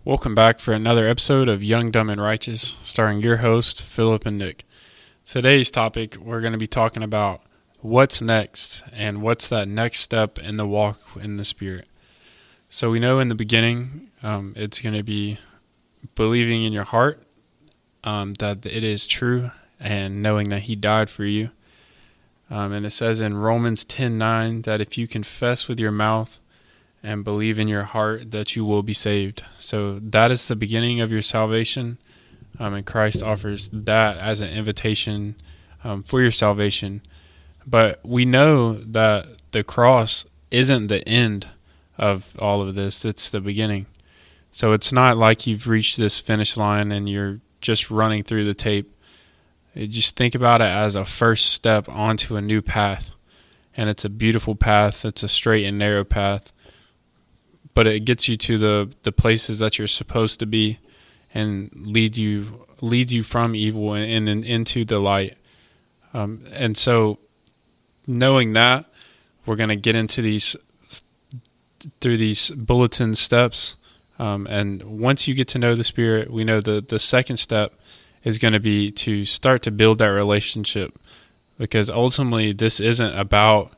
Welcome back for another episode of Young, Dumb, and Righteous, starring your host, Philip and Nick. Today's topic, we're going to be talking about what's next and what's that next step in the walk in the Spirit. So we know in the beginning, it's going to be believing in your heart that it is true and knowing that He died for you. And it says in Romans 10:9 that if you confess with your mouth and believe in your heart that you will be saved. So that is the beginning of your salvation, and Christ offers that as an invitation for your salvation. But we know that the cross isn't the end of all of this, it's the beginning. So it's not like you've reached this finish line and you're just running through the tape. Just think about it as a first step onto a new path. And it's a beautiful path, it's a straight and narrow path. But it gets you to the places that you're supposed to be and leads you from evil and into the light. And so knowing that, we're going to get into through these bulletin steps. And once you get to know the Spirit, we know the second step is going to be to start to build that relationship. Because ultimately, this isn't about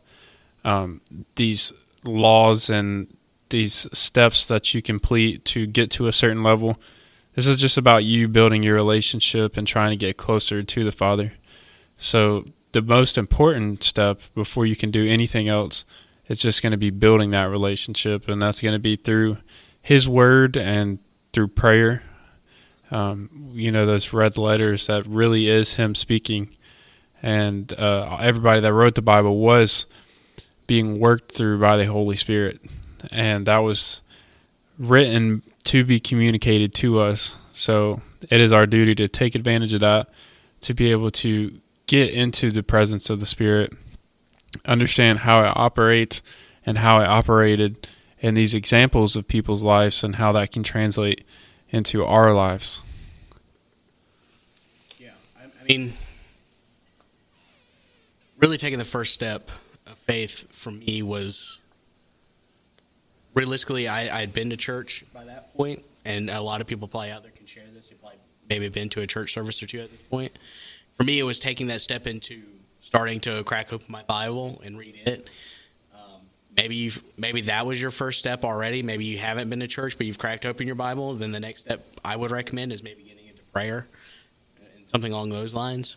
these laws and these steps that you complete to get to a certain level. This is just about you building your relationship and trying to get closer to the Father. So the most important step before you can do anything else is just going to be building that relationship, and that's going to be through His Word and through prayer. Those red letters, that really is Him speaking. And everybody that wrote the Bible was being worked through by the Holy Spirit. And that was written to be communicated to us. So it is our duty to take advantage of that, to be able to get into the presence of the Spirit, understand how it operates and how it operated in these examples of people's lives and how that can translate into our lives. Yeah, I mean, really taking the first step of faith for me was, realistically, I had been to church by that point, and a lot of people probably out there can share this. They probably maybe been to a church service or two at this point. For me, it was taking that step into starting to crack open my Bible and read it. Maybe that was your first step already. Maybe you haven't been to church, but you've cracked open your Bible. Then the next step I would recommend is maybe getting into prayer and something along those lines.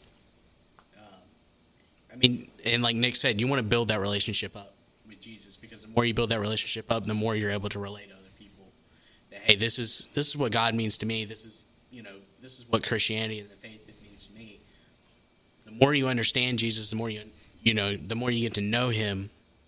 And like Nick said, you want to build that relationship up with Jesus, because the more you build that relationship up, the more you're able to relate to other people. That, hey, this is what God means to me. This is what Christianity and the faith means to me. The more you understand Jesus, the more the more you get to know Him,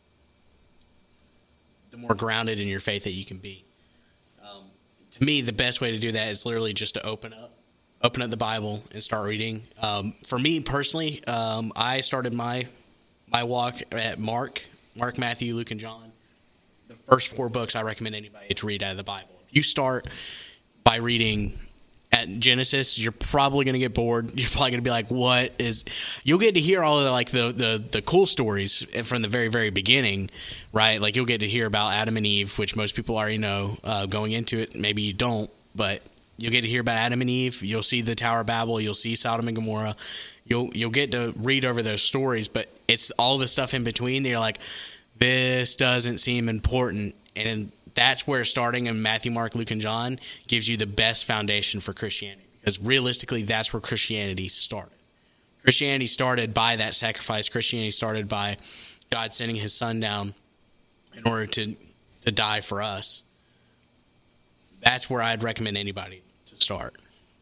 the more grounded in your faith that you can be. To me, the best way to do that is literally just to open up the Bible and start reading. For me personally, I started my walk at Mark, Matthew, Luke, and John. The first 4 books I recommend anybody to read out of the Bible. If you start by reading at Genesis, you're probably going to get bored. You're probably going to be like, "What is?" You'll get to hear all of the cool stories from the very, very beginning, right? Like you'll get to hear about Adam and Eve, which most people already know going into it. Maybe you don't, but you'll get to hear about Adam and Eve. You'll see the Tower of Babel. You'll see Sodom and Gomorrah. You'll get to read over those stories, but it's all the stuff in between that you're like, this doesn't seem important. And that's where starting in Matthew, Mark, Luke, and John gives you the best foundation for Christianity, because realistically, that's where Christianity started. Christianity started by that sacrifice. Christianity started by God sending His Son down in order to die for us. That's where I'd recommend anybody to start.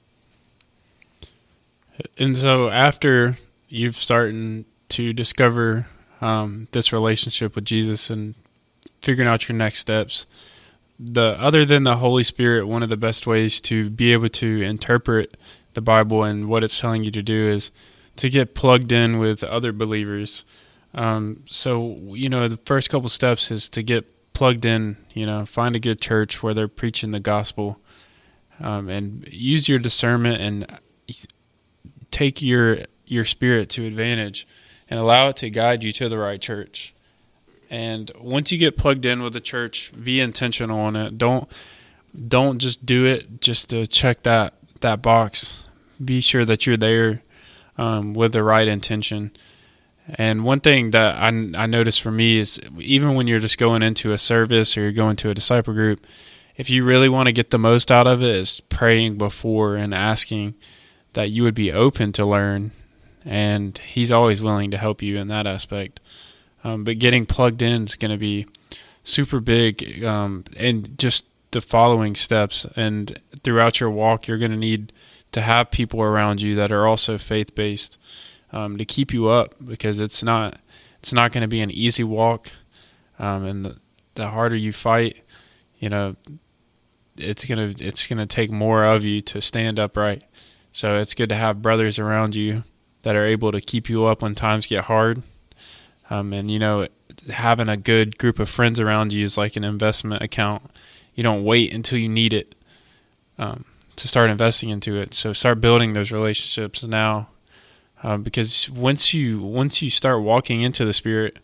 And so after you've started to discover this relationship with Jesus and figuring out your next steps, other than the Holy Spirit, one of the best ways to be able to interpret the Bible and what it's telling you to do is to get plugged in with other believers. The first couple steps is to get plugged in, find a good church where they're preaching the gospel, and use your discernment and take your spirit to advantage and allow it to guide you to the right church. And once you get plugged in with the church, be intentional on it. Don't don't just do it just to check that box. Be sure that you're there with the right intention. And one thing that I noticed for me is even when you're just going into a service or you're going to a disciple group, if you really want to get the most out of it, is praying before and asking that you would be open to learn. And he's always willing to help you in that aspect. But getting plugged in is going to be super big, and just the following steps. And throughout your walk, you're going to need to have people around you that are also faith-based to keep you up, because it's not going to be an easy walk. And the harder you fight, it's gonna take more of you to stand upright. So it's good to have brothers around you that are able to keep you up when times get hard. And having a good group of friends around you is like an investment account. You don't wait until you need it to start investing into it. So start building those relationships now, because once you start walking into the Spirit,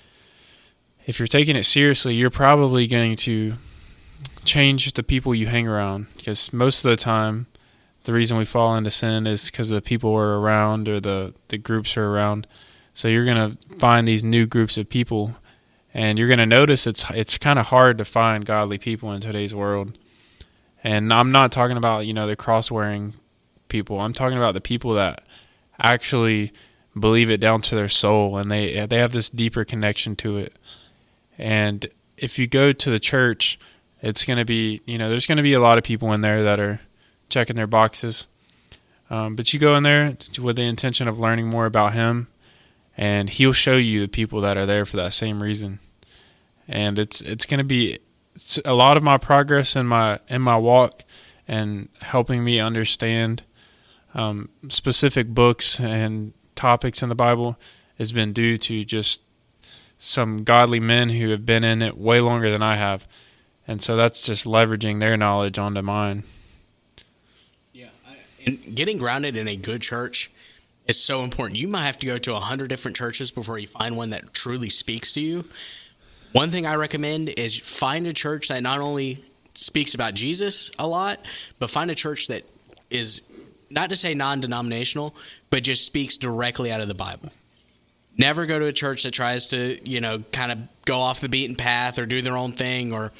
if you're taking it seriously, you're probably going to change the people you hang around, because most of the time the reason we fall into sin is because the people we're around or the groups are around. So you're going to find these new groups of people, and you're going to notice it's kind of hard to find godly people in today's world. And I'm not talking about, the cross-wearing people. I'm talking about the people that actually believe it down to their soul, and they have this deeper connection to it. And if you go to the church, it's going to be, there's going to be a lot of people in there that are checking their boxes. But you go in there with the intention of learning more about Him, and He'll show you the people that are there for that same reason. And it's going to be a lot of my progress in my walk and helping me understand specific books and topics in the Bible has been due to just some godly men who have been in it way longer than I have. And so that's just leveraging their knowledge onto mine. Yeah. And getting grounded in a good church is so important. You might have to go to 100 different churches before you find one that truly speaks to you. One thing I recommend is find a church that not only speaks about Jesus a lot, but find a church that is, not to say non-denominational, but just speaks directly out of the Bible. Never go to a church that tries to, kind of go off the beaten path or do their own thing, or,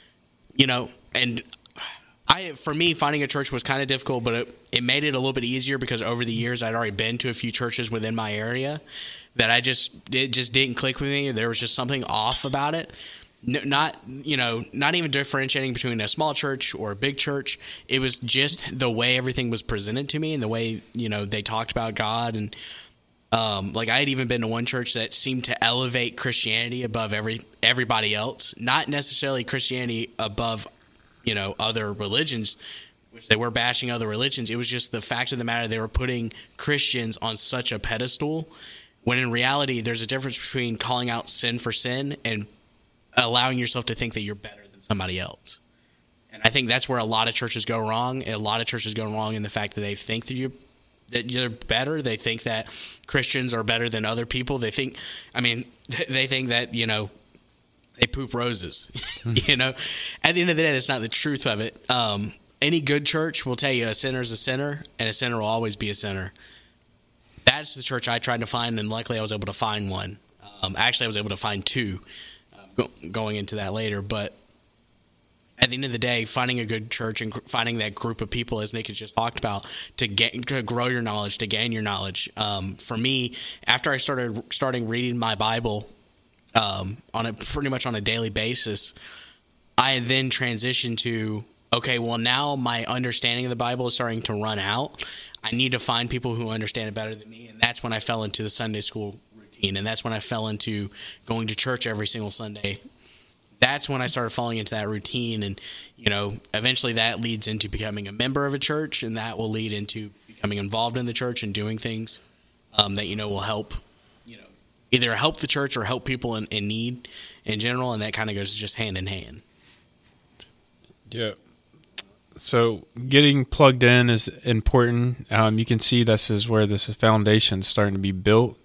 and for me, finding a church was kind of difficult, but it made it a little bit easier because over the years I'd already been to a few churches within my area that it just didn't click with me. There was just something off about it. Not even differentiating between a small church or a big church. It was just the way everything was presented to me and the way, they talked about God. And I had even been to one church that seemed to elevate Christianity above everybody else. Not necessarily Christianity above, other religions, which they were bashing other religions. It was just the fact of the matter, they were putting Christians on such a pedestal, when in reality, there's a difference between calling out sin for sin and allowing yourself to think that you're better than somebody else. And I think that's where a lot of churches go wrong. A lot of churches go wrong in the fact that they think that you're better. They think that Christians are better than other people. They think that, they poop roses. At the end of the day, that's not the truth of it. Any good church will tell you a sinner's a sinner, and a sinner will always be a sinner. That's the church I tried to find, and luckily I was able to find one. Actually, I was able to find two, going into that later. But at the end of the day, finding a good church and finding that group of people, as Nick has just talked about, to grow your knowledge, to gain your knowledge. For me, after I starting reading my Bible pretty much on a daily basis, I then transitioned to, okay, well, now my understanding of the Bible is starting to run out. I need to find people who understand it better than me. And that's when I fell into the Sunday school routine. And that's when I fell into going to church every single Sunday. That's when I started falling into that routine. And, eventually that leads into becoming a member of a church. And that will lead into becoming involved in the church and doing things that, will help, either help the church or help people in need in general. And that kind of goes just hand in hand. Yeah. So getting plugged in is important. You can see this is where this foundation is starting to be built.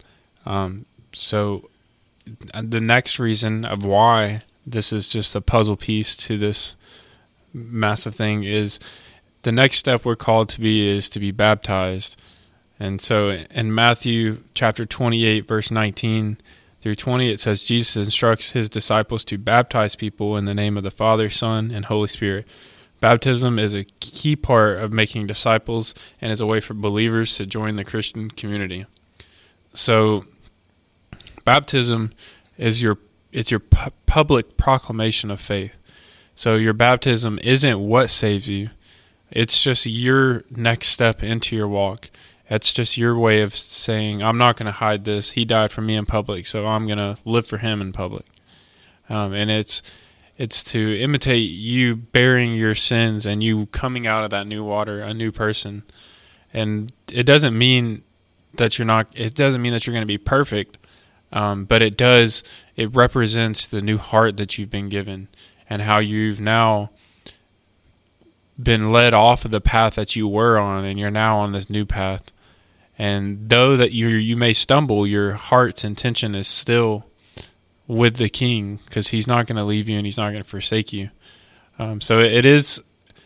So the next reason of why this is just a puzzle piece to this massive thing is the next step we're called to be is to be baptized. And so in Matthew chapter 28, verse 19 through 20, it says Jesus instructs his disciples to baptize people in the name of the Father, Son, and Holy Spirit. Baptism is a key part of making disciples and is a way for believers to join the Christian community. So baptism is your public proclamation of faith. So your baptism isn't what saves you. It's just your next step into your walk. It's just your way of saying, I'm not going to hide this. He died for me in public, so I'm going to live for him in public. And it's to imitate you bearing your sins and you coming out of that new water, a new person. And it doesn't mean that you're going to be perfect, but it represents the new heart that you've been given and how you've now been led off of the path that you were on, and you're now on this new path. And though that you may stumble, your heart's intention is still with the King, because he's not going to leave you and he's not going to forsake you. So it is,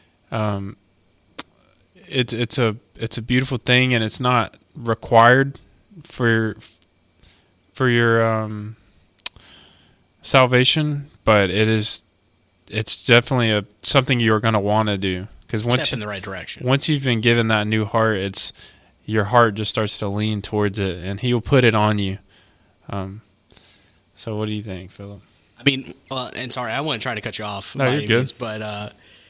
it's a beautiful thing, and it's not required for your salvation, but it's definitely something you're going to want to do, because step in the right direction. Once you've been given that new heart, your heart just starts to lean towards it, and he'll put it on you. So what do you think, Philip? I mean, and sorry, I wasn't trying to cut you off. No, you're good. Means, but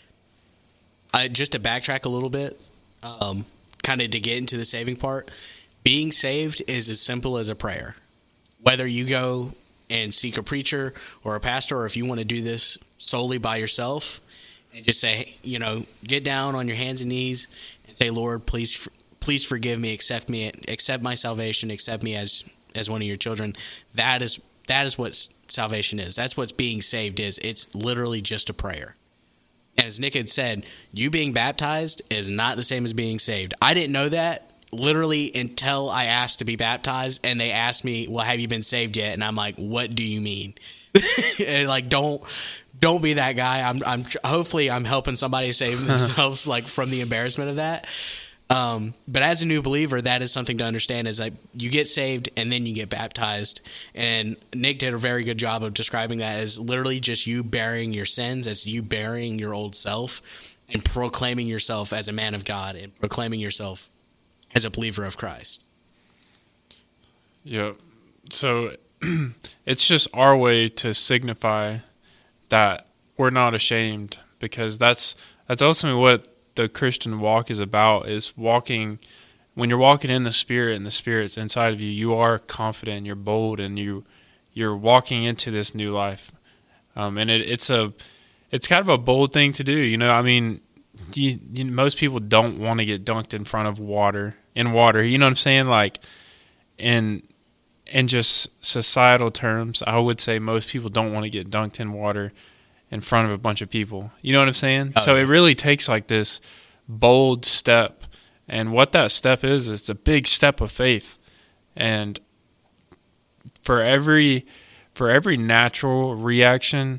just to backtrack a little bit, kind of to get into the saving part, being saved is as simple as a prayer. Whether you go and seek a preacher or a pastor, or if you want to do this solely by yourself and just say, get down on your hands and knees and say, Lord, please forgive me, accept my salvation, accept me as one of your children. That is what salvation is. That's what being saved is. It's literally just a prayer. And as Nick had said, you being baptized is not the same as being saved. I didn't know that literally until I asked to be baptized, and they asked me, well, have you been saved yet? And I'm like, what do you mean? And like, don't be that guy. I'm hopefully I'm helping somebody save themselves like from the embarrassment of that. But as a new believer, that is something to understand, is like you get saved and then you get baptized. And Nick did a very good job of describing that as literally just you bearing your sins, as you bearing your old self and proclaiming yourself as a man of God and proclaiming yourself as a believer of Christ. Yeah. So it's just our way to signify that we're not ashamed, because that's ultimately what the Christian walk is about, is walking. When you're walking in the Spirit and the Spirit's inside of you, you are confident, you're bold, and you're walking into this new life. And it's kind of a bold thing to do. I mean, most people don't want to get dunked in front of water. You know what I'm saying? Like, in just societal terms, I would say most people don't want to get dunked in water in front of a bunch of people. You know what I'm saying? Oh, so yeah. It really takes like this bold step. And what that step is, it's a big step of faith. And for every natural reaction,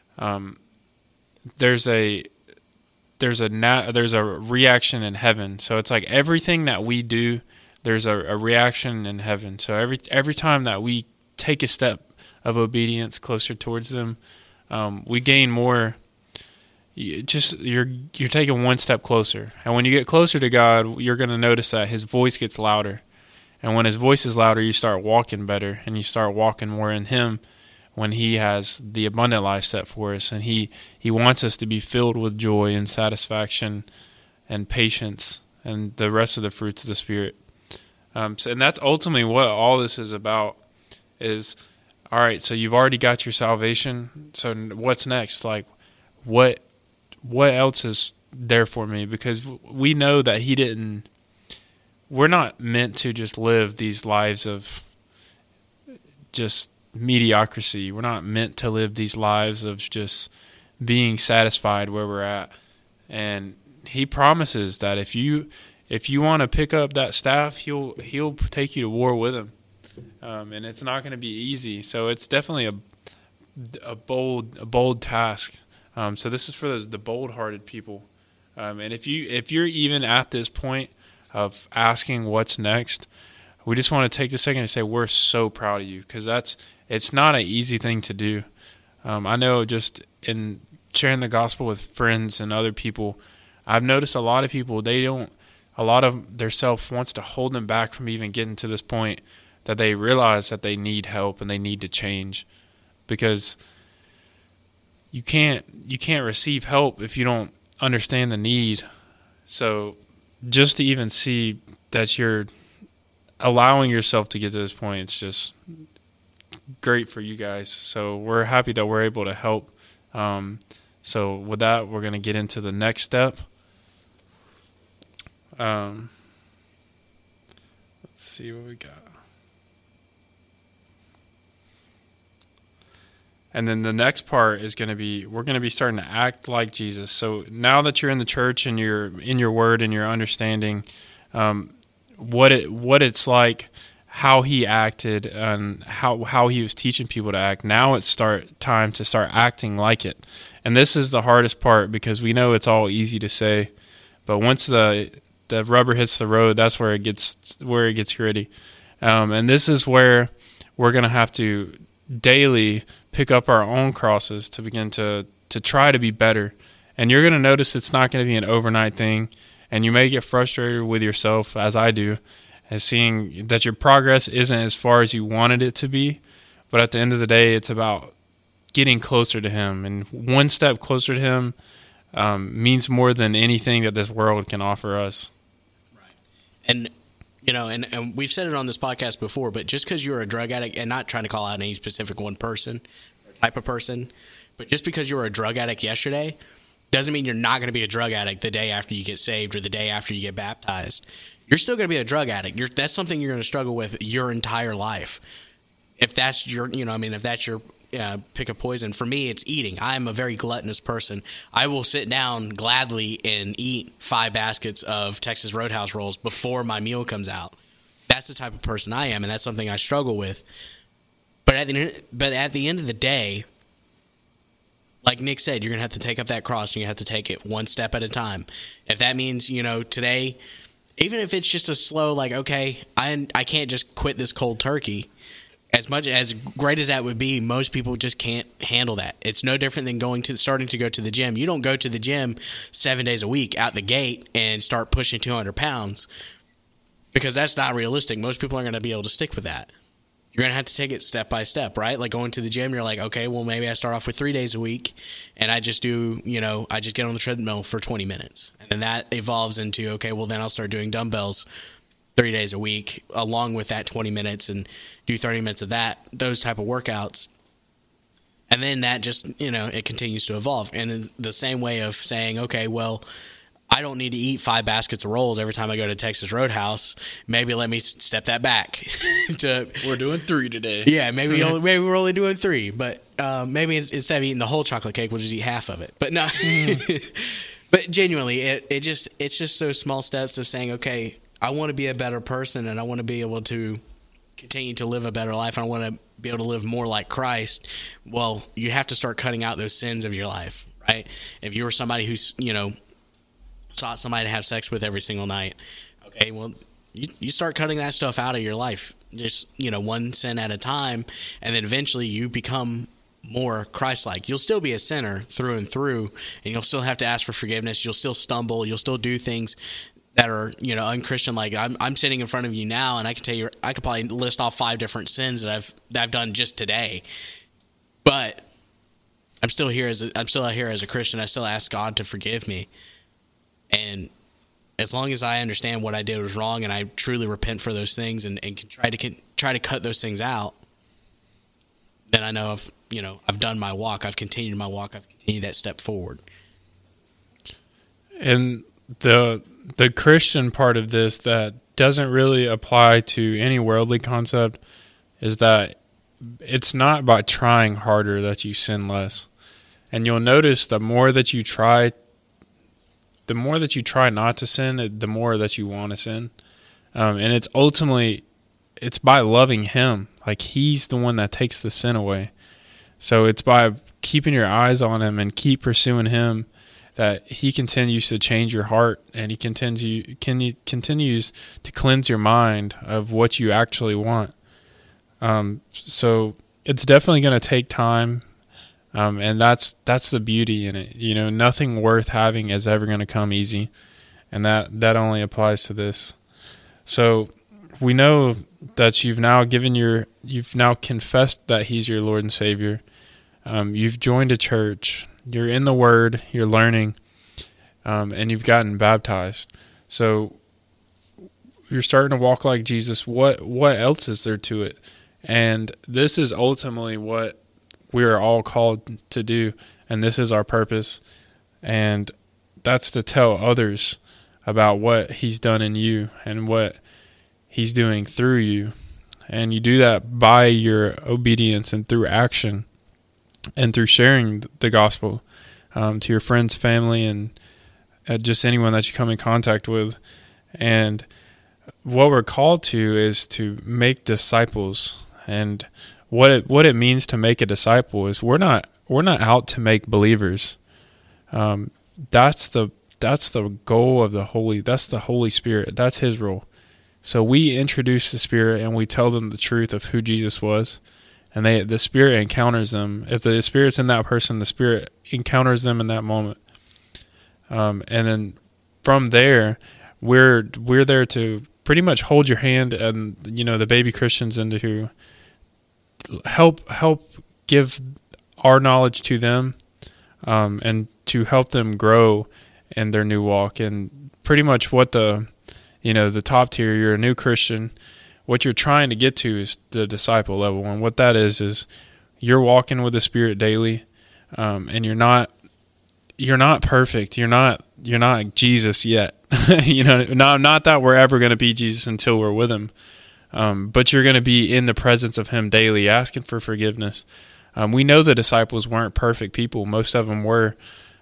there's a reaction in heaven. So it's like everything that we do, there's a reaction in heaven. So every time that we take a step of obedience closer towards them, we gain more. You're taking one step closer, and when you get closer to God, you're going to notice that His voice gets louder. And when His voice is louder, you start walking better, and you start walking more in Him. When He has the abundant life set for us, and He wants us to be filled with joy and satisfaction and patience and the rest of the fruits of the Spirit. And that's ultimately what all this is about. Is, all right, so you've already got your salvation. So what's next? Like, what else is there for me? Because we know that we're not meant to just live these lives of just mediocrity. We're not meant to live these lives of just being satisfied where we're at. And He promises that if you want to pick up that staff, he'll take you to war with Him. And it's not going to be easy. So it's definitely a bold task. So this is for the bold-hearted people. And if you're even at this point of asking what's next, we just want to take a second and say we're so proud of you, because it's not an easy thing to do. I know just in sharing the gospel with friends and other people, I've noticed a lot of people, a lot of their self wants to hold them back from even getting to this point that they realize that they need help and they need to change, because you can't receive help if you don't understand the need. So just to even see that you're allowing yourself to get to this point, it's just great for you guys. So we're happy that we're able to help. So with that, we're going to get into the next step. Let's see what we got. And then the next part is going to be, we're going to be starting to act like Jesus. So now that you're in the church and you're in your word and you're understanding what it's like, how he acted, and how he was teaching people to act, now it's time to start acting like it. And this is the hardest part, because we know it's all easy to say, but once the rubber hits the road, that's where it gets gritty. And this is where we're going to have to daily pick up our own crosses to begin to try to be better. And you're going to notice it's not going to be an overnight thing, and you may get frustrated with yourself, as I do, as seeing that your progress isn't as far as you wanted it to be. But at the end of the day, it's about getting closer to him, and one step closer to him means more than anything that this world can offer us. Right. And and we've said it on this podcast before, but just because you're a drug addict, and not trying to call out any specific one person or type of person, but just because you were a drug addict yesterday doesn't mean you're not going to be a drug addict the day after you get saved or the day after you get baptized. You're still going to be a drug addict. That's something you're going to struggle with your entire life. If that's your, if that's your pick a poison. For me, it's eating. I'm a very gluttonous person. I will sit down gladly and eat 5 baskets of Texas Roadhouse rolls before my meal comes out. That's the type of person I am, and that's something I struggle with. But at the end of the day, like Nick said, you're going to have to take up that cross, and you have to take it one step at a time. If that means, today, even if it's just a slow, like, okay, I can't just quit this cold turkey. As much as great as that would be, most people just can't handle that. It's no different than starting to go to the gym. You don't go to the gym 7 days a week out the gate and start pushing 200 pounds, because that's not realistic. Most people aren't going to be able to stick with that. You're going to have to take it step by step, right? Like going to the gym, you're like, okay, well, maybe I start off with 3 days a week, and I just do, I just get on the treadmill for 20 minutes. And then that evolves into, okay, well, then I'll start doing dumbbells 3 days a week along with that 20 minutes, and do 30 minutes of those type of workouts. And then that just, it continues to evolve. And in the same way of saying, okay, well, I don't need to eat 5 baskets of rolls every time I go to Texas Roadhouse. Maybe let me step that back. We're doing 3 today. Yeah, maybe we're only doing 3. But maybe instead of eating the whole chocolate cake, we'll just eat half of it. But no, but genuinely, it's just those small steps of saying, okay, I want to be a better person, and I want to be able to continue to live a better life. I want to be able to live more like Christ. Well, you have to start cutting out those sins of your life, right? If you were somebody who's, sought somebody to have sex with every single night, okay, well, you start cutting that stuff out of your life, just, one sin at a time, and then eventually you become more Christ-like. You'll still be a sinner through and through, and you'll still have to ask for forgiveness. You'll still stumble. You'll still do things that are, unchristian. Like I'm sitting in front of you now, and I can tell you, I could probably list off 5 different sins that I've done just today. But I'm still here as a Christian. I still ask God to forgive me, and as long as I understand what I did was wrong, and I truly repent for those things, and can try to cut those things out, then I know I've done my walk. I've continued my walk. I've continued that step forward. And the Christian part of this that doesn't really apply to any worldly concept is that it's not by trying harder that you sin less. And you'll notice the more that you try not to sin, the more that you want to sin. And it's ultimately, it's by loving him. Like, he's the one that takes the sin away. So it's by keeping your eyes on him and keep pursuing him, that he continues to change your heart, and he continues to cleanse your mind of what you actually want. So it's definitely going to take time, and that's the beauty in it. Nothing worth having is ever going to come easy, and that only applies to this. So we know that you've now confessed that he's your Lord and Savior. You've joined a church. You're in the Word. You're learning, and you've gotten baptized. So you're starting to walk like Jesus. What else is there to it? And this is ultimately what we are all called to do, and this is our purpose. And that's to tell others about what he's done in you and what he's doing through you. And you do that by your obedience and through action and through sharing the gospel to your friends, family, and just anyone that you come in contact with. And what we're called to is to make disciples. And what it means to make a disciple is we're not out to make believers. That's the goal of that's the Holy Spirit. That's his role. So we introduce the Spirit and we tell them the truth of who Jesus was, and the Spirit encounters them. If the Spirit's in that person, the Spirit encounters them in that moment. And then from there, we're there to pretty much hold your hand and the baby Christians into who help give our knowledge to them, and to help them grow in their new walk. And pretty much what the top tier, you're a new Christian, what you're trying to get to is the disciple level. And what that is you're walking with the Spirit daily, and you're not perfect. You're not Jesus yet. Not that we're ever going to be Jesus until we're with him. But you're going to be in the presence of him daily, asking for forgiveness. We know the disciples weren't perfect people. Most of them were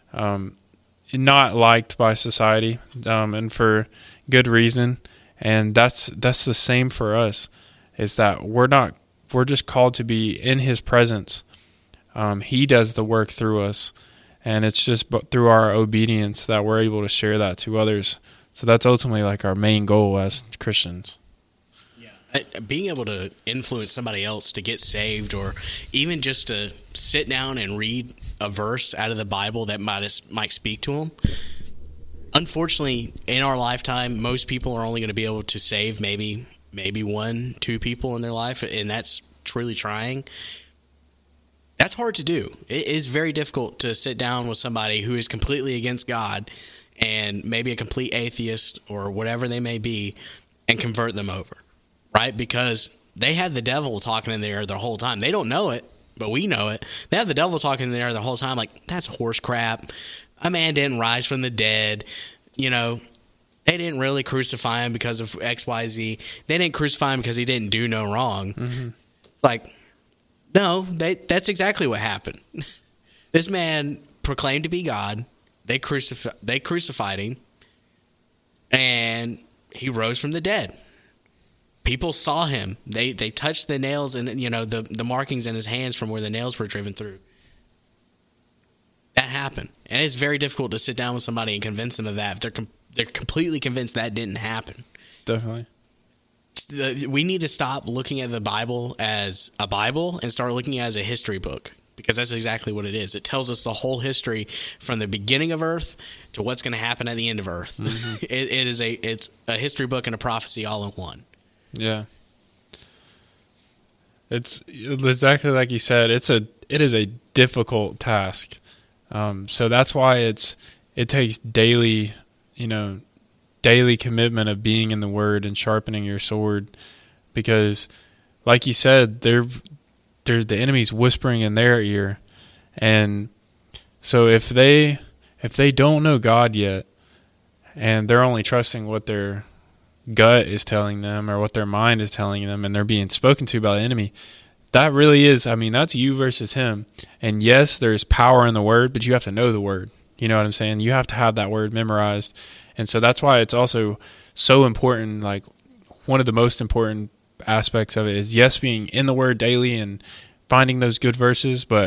not liked by society, and for good reason. And that's the same for us, is that we're just called to be in his presence. He does the work through us, and it's just through our obedience that we're able to share that to others. So that's ultimately like our main goal as Christians. Being able to influence somebody else to get saved, or even just to sit down and read a verse out of the Bible that might speak to them. Unfortunately, in our lifetime, most people are only going to be able to save maybe 1-2 people in their life, and that's truly trying. That's hard to do. It is very difficult to sit down with somebody who is completely against God and maybe a complete atheist or whatever they may be, and convert them over. Right? Because they had the devil talking in there the whole time. They don't know it, but we know it. They have the devil talking in there the whole time, like, that's horse crap. A man didn't rise from the dead. They didn't really crucify him because of XYZ. They didn't crucify him because he didn't do no wrong. Mm-hmm. It's like, no, that's exactly what happened. This man proclaimed to be God. They crucified him, and he rose from the dead. People saw him. They touched the nails and the markings in his hands from where the nails were driven through. That happened, and it's very difficult to sit down with somebody and convince them of that if they're completely convinced that didn't happen. Definitely. We need to stop looking at the Bible as a Bible and start looking at it as a history book, because that's exactly what it is. It tells us the whole history from the beginning of Earth to what's going to happen at the end of Earth. Mm-hmm. It's a history book and a prophecy all in one. Yeah. It's exactly like you said. It is a difficult task. So that's why it takes daily commitment of being in the Word and sharpening your sword, because like you said, there's the enemy's whispering in their ear. And so if they don't know God yet, and they're only trusting what their gut is telling them or what their mind is telling them, and they're being spoken to by the enemy, that really is, that's you versus him. And yes, there's power in the Word, but you have to know the Word. You know what I'm saying? You have to have that Word memorized. And so that's why it's also so important. Like, one of the most important aspects of it is, yes, being in the Word daily and finding those good verses, but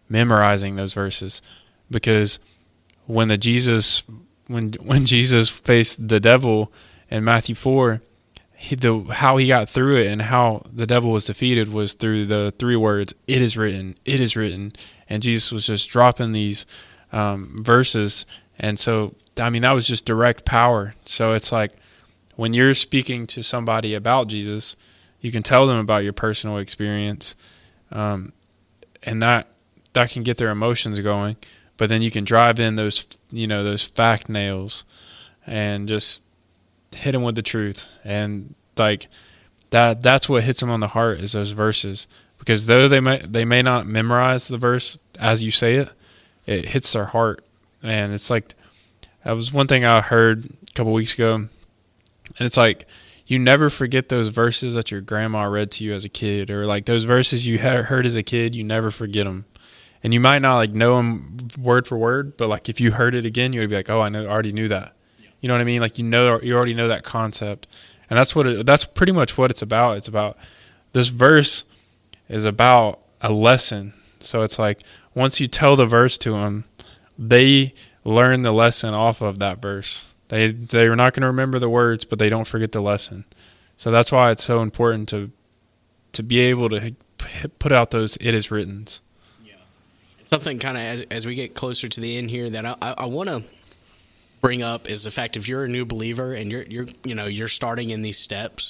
memorizing those verses, because when Jesus faced the devil in Matthew 4, how he got through it and how the devil was defeated was through the 3 words, "It is written, it is written." And Jesus was just dropping these verses. And so, I mean, that was just direct power. So it's like when you're speaking to somebody about Jesus, you can tell them about your personal experience, and that can get their emotions going. But then you can drive in those fact nails and just hit them with the truth. And like that's what hits them on the heart, is those verses. Because though they may not memorize the verse as you say it, it hits their heart. And it's like, that was one thing I heard a couple weeks ago. And it's like, you never forget those verses that your grandma read to you as a kid, or like those verses you had heard as a kid, you never forget them. And you might not like know them word for word, but like if you heard it again, you would be like, "Oh, I already knew that." You know what I mean? Like, you already know that concept. And that's pretty much what it's about. It's about, this verse is about a lesson. So it's like, once you tell the verse to them, they learn the lesson off of that verse. They're not going to remember the words, but they don't forget the lesson. So that's why it's so important to be able to put out those "it is writtens." Yeah, it's something kind of as we get closer to the end here that I want to bring up is the fact, if you're a new believer and you're starting in these steps,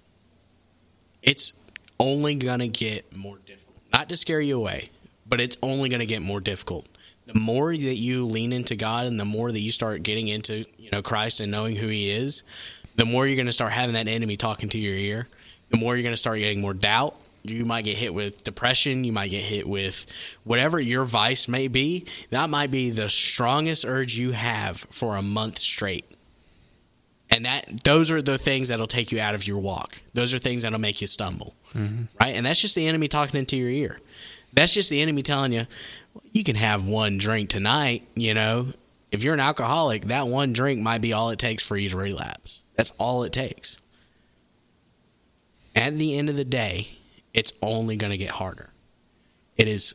it's only gonna get more difficult. Not to scare you away, but it's only gonna get more difficult. The more that you lean into God and the more that you start getting into Christ and knowing who He is, the more you're going to start having that enemy talking to your ear. The more you're going to start getting more doubt. You might get hit with depression. You might get hit with whatever your vice may be. That might be the strongest urge you have for a month straight. And those are the things that'll take you out of your walk. Those are things that'll make you stumble, right? And that's just the enemy talking into your ear. That's just the enemy telling you, you can have one drink tonight, If you're an alcoholic, that one drink might be all it takes for you to relapse. That's all it takes. At the end of the day, it's only going to get harder. It is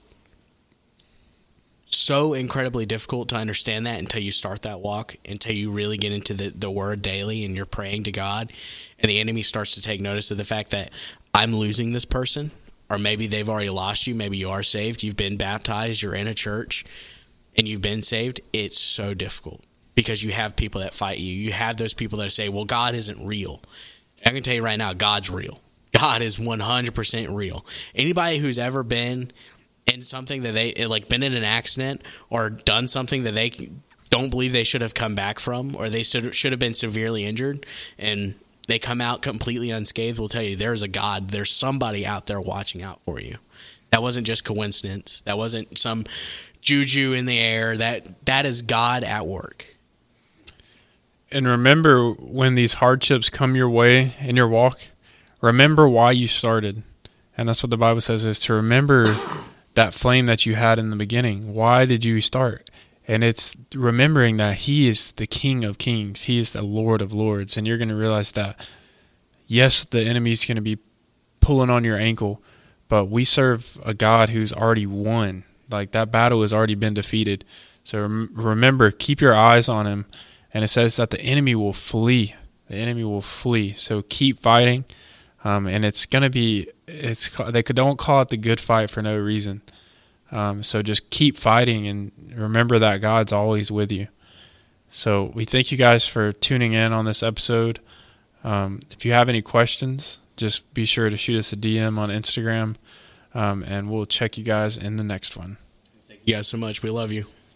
so incredibly difficult to understand that until you start that walk, until you really get into the Word daily and you're praying to God, and the enemy starts to take notice of the fact that I'm losing this person, or maybe they've already lost you. Maybe you are saved. You've been baptized. You're in a church and you've been saved. It's so difficult because you have people that fight you. You have those people that say, well, God isn't real. I can tell you right now, God's real. God is 100% real. Anybody who's ever been in something that been in an accident or done something that they don't believe they should have come back from, or they should have been severely injured, and they come out completely unscathed, will tell you there's a God. There's somebody out there watching out for you. That wasn't just coincidence. That wasn't some juju in the air. That is God at work. And remember, when these hardships come your way in your walk, remember why you started. And that's what the Bible says, is to remember that flame that you had in the beginning. Why did you start? And it's remembering that He is the King of Kings. He is the Lord of Lords. And you're going to realize that, yes, the enemy's going to be pulling on your ankle, but we serve a God who's already won. Like, that battle has already been defeated. So remember, keep your eyes on Him. And it says that the enemy will flee. The enemy will flee. So keep fighting. And it's going to be, they don't call it the good fight for no reason. So just keep fighting and remember that God's always with you. So we thank you guys for tuning in on this episode. If you have any questions, just be sure to shoot us a DM on Instagram, and we'll check you guys in the next one. Thank you guys so much. We love you.